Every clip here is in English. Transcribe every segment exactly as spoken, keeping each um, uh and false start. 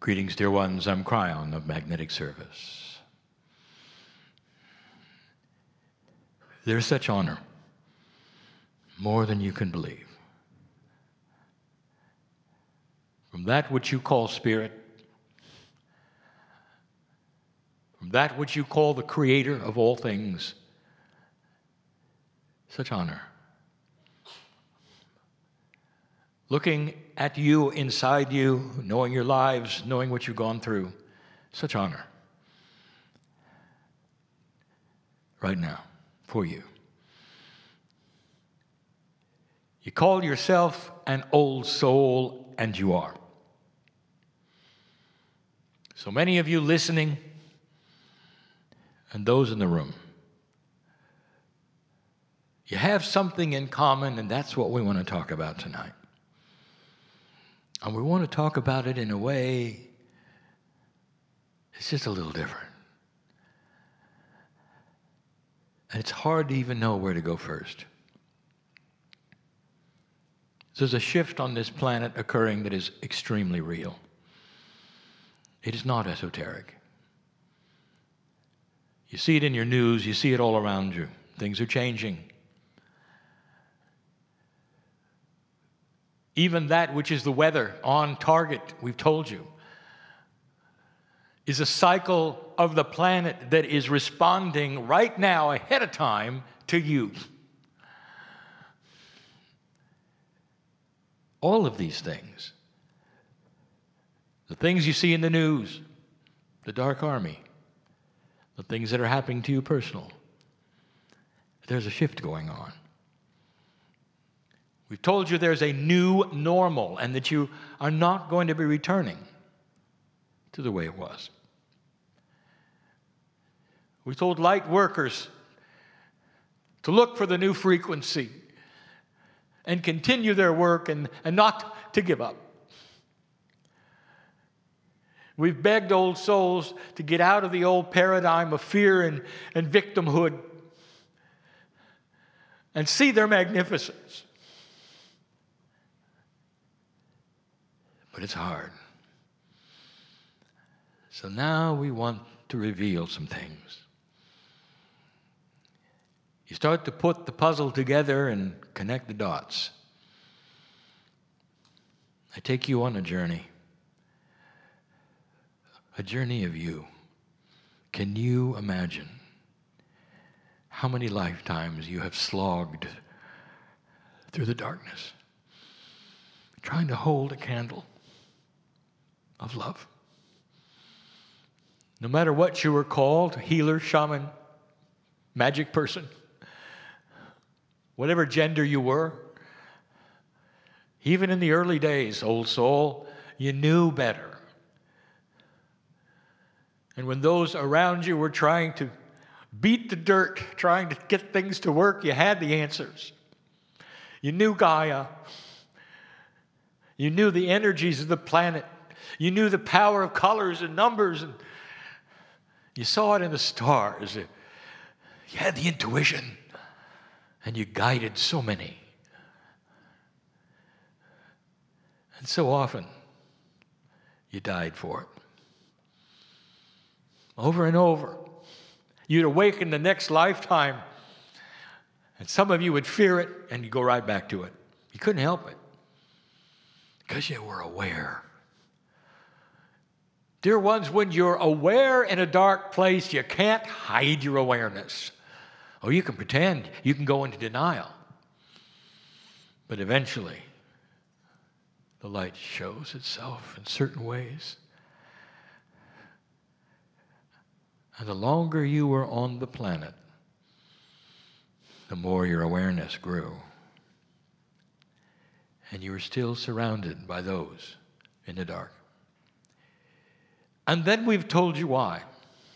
Greetings, dear ones. I'm Cryon of Magnetic Service. There's such honor, more than you can believe. From that which you call spirit, from that which you call the creator of all things, such honor. Looking at you, inside you, knowing your lives, knowing what you've gone through, such honor. Right now, for you. You call yourself an old soul, and you are. So many of you listening, and those in the room, you have something in common, and that's what we want to talk about tonight. And we want to talk about it in a way it's just a little different. And it's hard to even know where to go first. There's a shift on this planet occurring that is extremely real. It is not esoteric. You see it in your news, you see it all around you. Things are changing. Even that which is the weather on target, we've told you, is a cycle of the planet that is responding right now ahead of time to you. All of these things, the things you see in the news, the dark army, the things that are happening to you personal, there's a shift going on. We've told you there's a new normal and that you are not going to be returning to the way it was. We told light workers to look for the new frequency and continue their work and, and not to give up. We've begged old souls to get out of the old paradigm of fear and, and victimhood and see their magnificence. But it's hard. So now we want to reveal some things. You start to put the puzzle together and connect the dots. I take you on a journey. A journey of you. Can you imagine how many lifetimes you have slogged through the darkness, trying to hold a candle of love? No matter what you were called, healer, shaman, magic person, whatever gender you were, even in the early days, old soul, you knew better. And when those around you were trying to beat the dirt, trying to get things to work, you had the answers. You knew Gaia. You knew the energies of the planet. You knew the power of colors and numbers, and you saw it in the stars. You had the intuition, and you guided so many. And so often, you died for it. Over and over. You'd awaken the next lifetime, and some of you would fear it, and you'd go right back to it. You couldn't help it, because you were aware. Dear ones, when you're aware in a dark place, you can't hide your awareness. Oh, you can pretend. You can go into denial. But eventually, the light shows itself in certain ways. And the longer you were on the planet, the more your awareness grew. And you were still surrounded by those in the dark. And then we've told you why.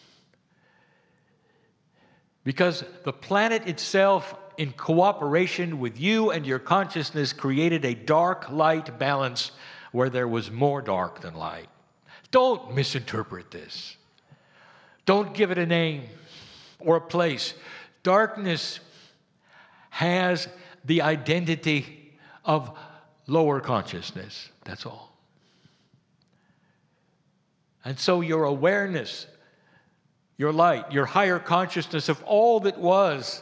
Because the planet itself, in cooperation with you and your consciousness, created a dark-light balance where there was more dark than light. Don't misinterpret this. Don't give it a name or a place. Darkness has the identity of lower consciousness. That's all. And so your awareness, your light, your higher consciousness of all that was,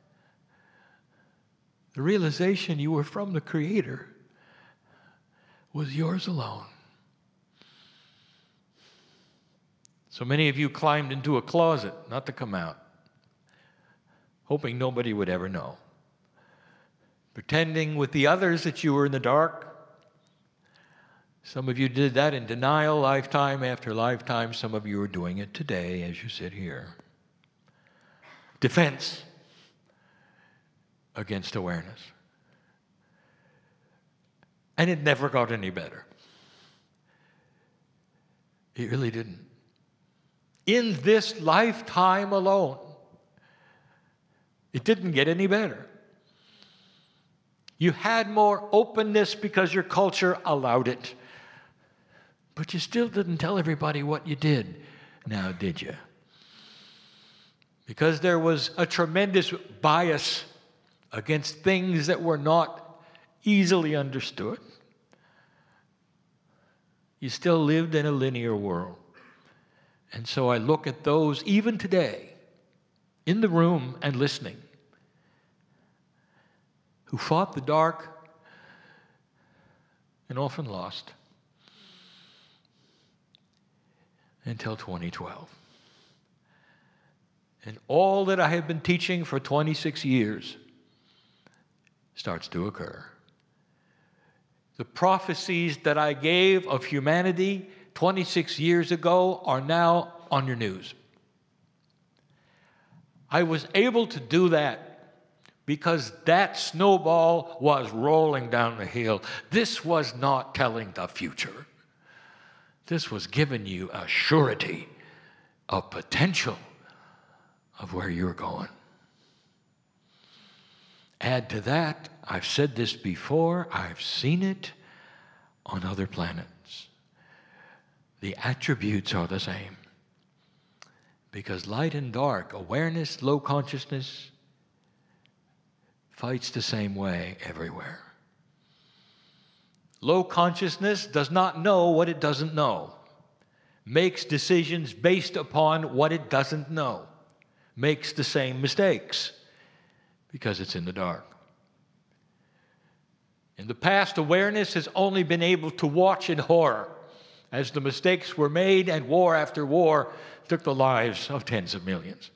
the realization you were from the Creator, was yours alone. So many of you climbed into a closet not to come out, hoping nobody would ever know, pretending with the others that you were in the dark. Some of you did that in denial, lifetime after lifetime. Some of you are doing it today as you sit here. Defense against awareness. And it never got any better. It really didn't. In this lifetime alone, it didn't get any better. You had more openness because your culture allowed it. But you still didn't tell everybody what you did. Now, did you? Because there was a tremendous bias against things that were not easily understood. You still lived in a linear world. And so I look at those, even today, in the room and listening, who fought the dark and often lost until twenty twelve. And all that I have been teaching for twenty-six years starts to occur. The prophecies that I gave of humanity twenty-six years ago are now on your news. I was able to do that because that snowball was rolling down the hill. This was not telling the future. This was giving you a surety of potential of where you're going. Add to that, I've said this before, I've seen it on other planets. The attributes are the same. Because light and dark, awareness, low consciousness, fights the same way everywhere. Low consciousness does not know what it doesn't know, makes decisions based upon what it doesn't know, makes the same mistakes because it's in the dark. In the past, awareness has only been able to watch in horror as the mistakes were made and war after war took the lives of tens of millions.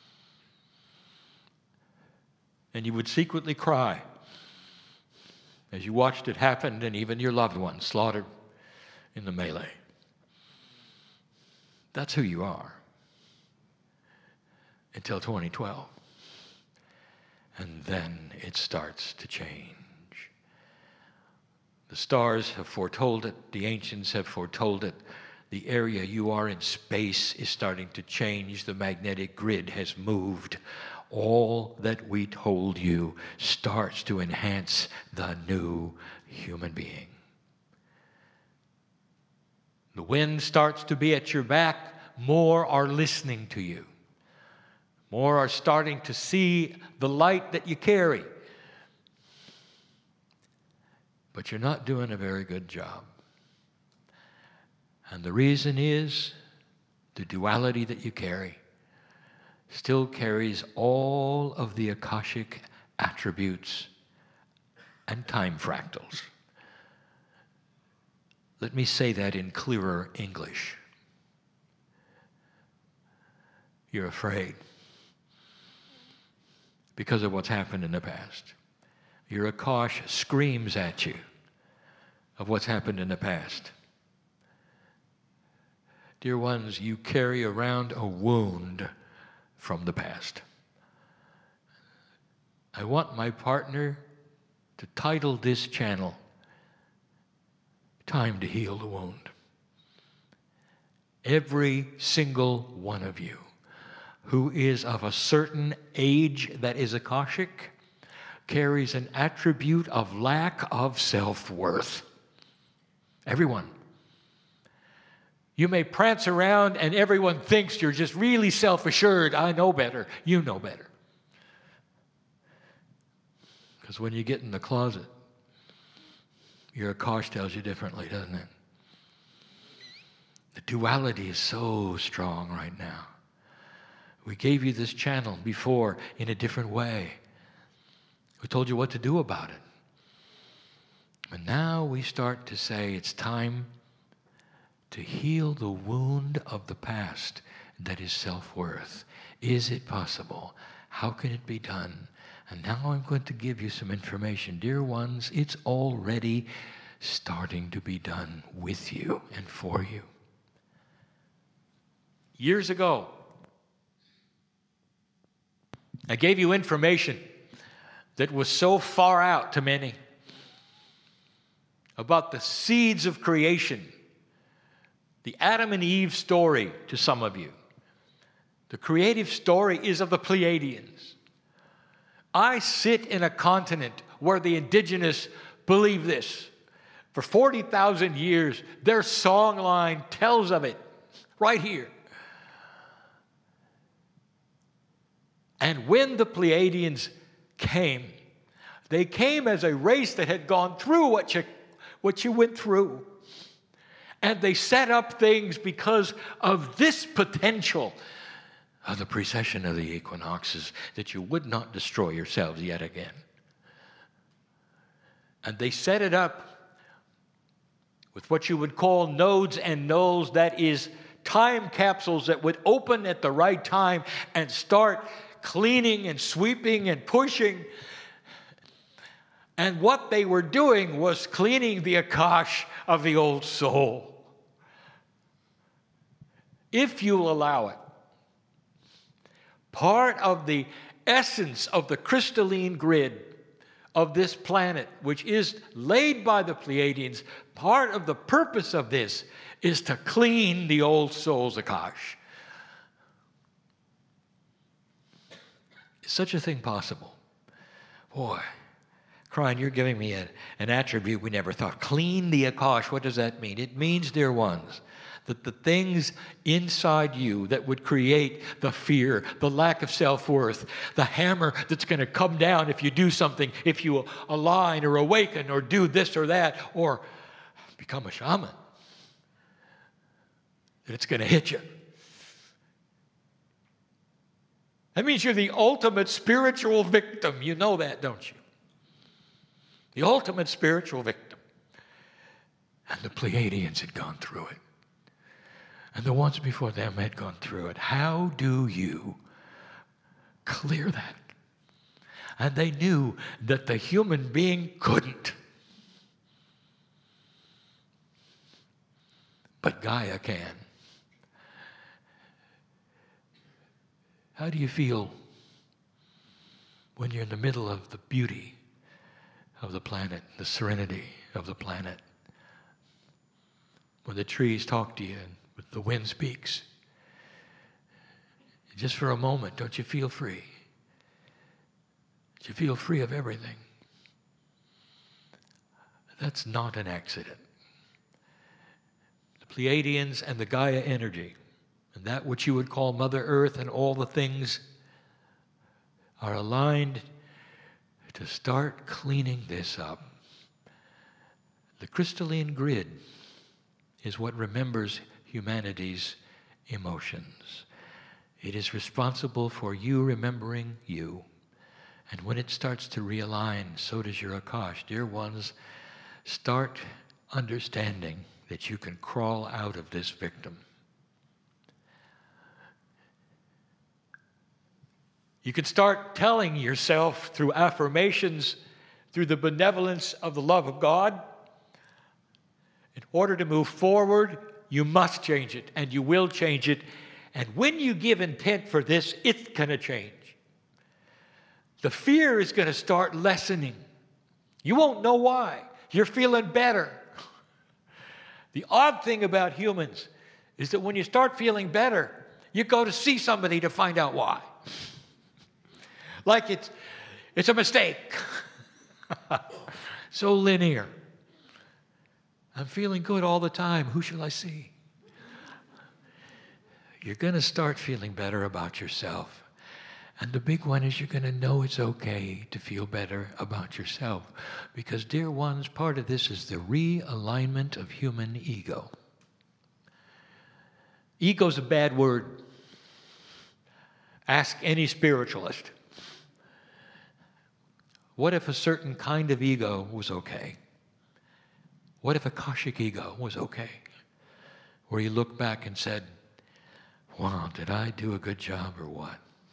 And you would secretly cry as you watched it happen, and even your loved ones slaughtered in the melee. That's who you are until twenty twelve. And then it starts to change. The stars have foretold it. The ancients have foretold it. The area you are in space is starting to change. The magnetic grid has moved. All that we told you starts to enhance the new human being. The wind starts to be at your back. More are listening to you. More are starting to see the light that you carry. But you're not doing a very good job. And the reason is the duality that you carry still carries all of the Akashic attributes and time fractals. Let me say that in clearer English. You're afraid because of what's happened in the past. Your Akash screams at you of what's happened in the past. Dear ones, you carry around a wound from the past. I want my partner to title this channel, Time to Heal the Wound. Every single one of you who is of a certain age that is Akashic carries an attribute of lack of self-worth. Everyone. You may prance around and everyone thinks you're just really self-assured. I know better. You know better. Because when you get in the closet, your Akash tells you differently, doesn't it? The duality is so strong right now. We gave you this channel before in a different way. We told you what to do about it. And now we start to say it's time to heal the wound of the past that is self-worth. Is it possible? How can it be done? And now I'm going to give you some information. Dear ones, it's already starting to be done with you and for you. Years ago, I gave you information that was so far out to many about the seeds of creation, the Adam and Eve story to some of you. The creative story is of the Pleiadians. I sit in a continent where the indigenous believe this. For forty thousand years, their song line tells of it, right here. And when the Pleiadians came, they came as a race that had gone through what you, what you went through. And they set up things because of this potential of the precession of the equinoxes, that you would not destroy yourselves yet again. And they set it up with what you would call nodes and nulls, that is, time capsules that would open at the right time and start cleaning and sweeping and pushing. And what they were doing was cleaning the Akash of the old soul. If you'll allow it. Part of the essence of the crystalline grid of this planet, which is laid by the Pleiadians, part of the purpose of this is to clean the old soul's Akash. Is such a thing possible? Boy, Krein, you're giving me a, an attribute we never thought. Clean the Akash. What does that mean? It means, dear ones, that the things inside you that would create the fear, the lack of self-worth, the hammer that's going to come down if you do something, if you align or awaken or do this or that or become a shaman, that it's going to hit you. That means you're the ultimate spiritual victim. You know that, don't you? The ultimate spiritual victim. And the Pleiadians had gone through it. And the ones before them had gone through it. How do you clear that? And they knew that the human being couldn't. But Gaia can. How do you feel when you're in the middle of the beauty of the planet, the serenity of the planet? When the trees talk to you and the wind speaks. Just for a moment, don't you feel free? You feel free of everything. That's not an accident. The Pleiadians and the Gaia energy, and that which you would call Mother Earth and all the things, are aligned to start cleaning this up. The crystalline grid is what remembers humanity's emotions. It is responsible for you remembering you. And when it starts to realign, so does your Akash. Dear ones, start understanding that you can crawl out of this victim. You can start telling yourself through affirmations, through the benevolence of the love of God, in order to move forward, you must change it, and you will change it. And when you give intent for this, it's going to change. The fear is going to start lessening. You won't know why. You're feeling better. The odd thing about humans is that when you start feeling better, you go to see somebody to find out why. Like it's, it's a mistake. So linear. I'm feeling good all the time. Who shall I see? You're going to start feeling better about yourself. And the big one is you're going to know it's okay to feel better about yourself. Because, dear ones, part of this is the realignment of human ego. Ego's a bad word. Ask any spiritualist. What if a certain kind of ego was okay? What if Akashic ego was okay? Where you look back and said, wow, did I do a good job or what?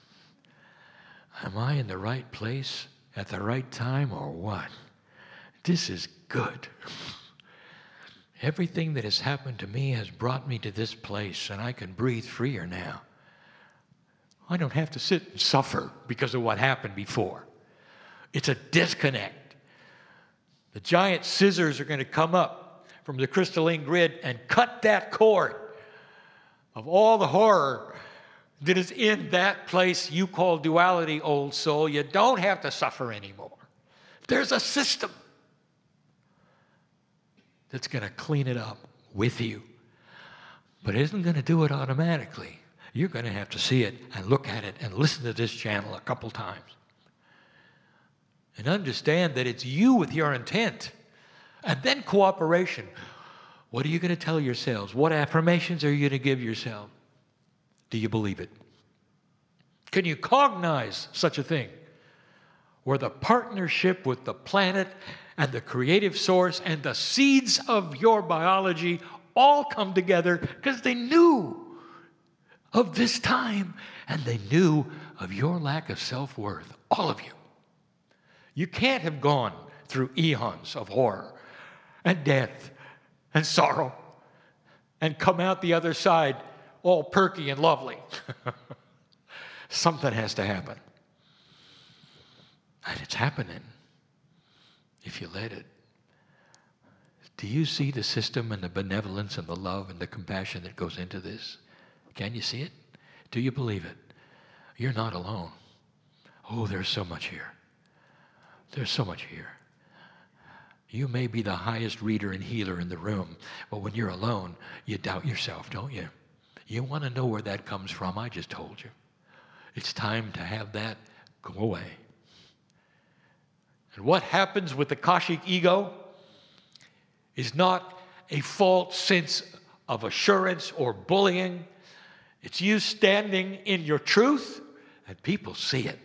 Am I in the right place at the right time or what? This is good. Everything that has happened to me has brought me to this place, and I can breathe freer now. I don't have to sit and suffer because of what happened before. It's a disconnect. The giant scissors are going to come up from the crystalline grid and cut that cord of all the horror that is in that place you call duality, old soul. You don't have to suffer anymore. There's a system that's going to clean it up with you. But it isn't going to do it automatically. You're going to have to see it and look at it and listen to this channel a couple times. And understand that it's you with your intent. And then cooperation. What are you going to tell yourselves? What affirmations are you going to give yourself? Do you believe it? Can you cognize such a thing? Where the partnership with the planet and the creative source and the seeds of your biology all come together because they knew of this time and they knew of your lack of self-worth. All of you. You can't have gone through eons of horror and death and sorrow and come out the other side all perky and lovely. Something has to happen. And it's happening if you let it. Do you see the system and the benevolence and the love and the compassion that goes into this? Can you see it? Do you believe it? You're not alone. Oh, there's so much here. There's so much here. You may be the highest reader and healer in the room, but when you're alone, you doubt yourself, don't you? You want to know where that comes from? I just told you. It's time to have that go away. And what happens with the Akashic ego is not a false sense of assurance or bullying. It's you standing in your truth, and people see it.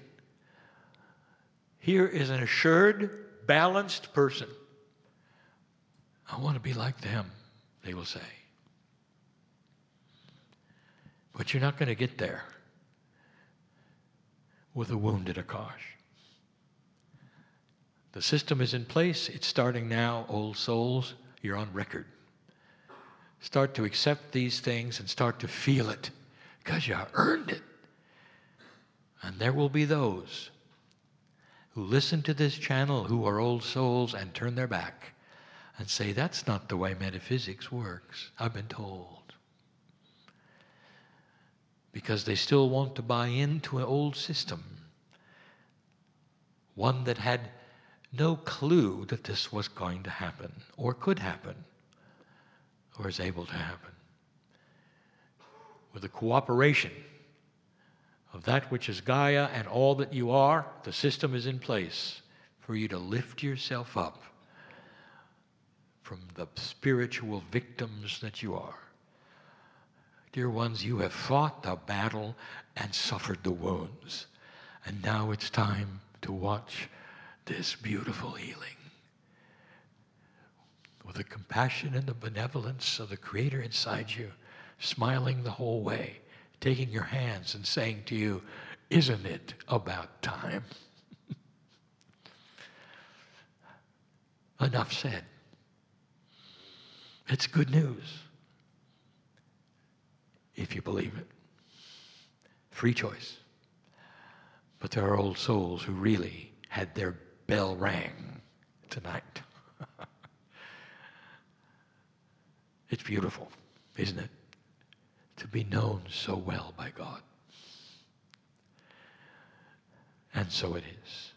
Here is an assured, balanced person. I want to be like them, they will say. But you're not going to get there with a wounded Akash. The system is in place. It's starting now, old souls. You're on record. Start to accept these things and start to feel it because you earned it. And there will be those who listen to this channel who are old souls and turn their back and say, that's not the way metaphysics works. I've been told. Because they still want to buy into an old system. One that had no clue that this was going to happen, or could happen, or is able to happen. With the cooperation of that which is Gaia and all that you are, the system is in place for you to lift yourself up from the spiritual victims that you are. Dear ones, you have fought the battle and suffered the wounds. And now it's time to watch this beautiful healing. With the compassion and the benevolence of the Creator inside you, smiling the whole way, taking your hands and saying to you, isn't it about time? Enough said. It's good news. If you believe it. Free choice. But there are old souls who really had their bell rang tonight. It's beautiful, isn't it? To be known so well by God. And so it is.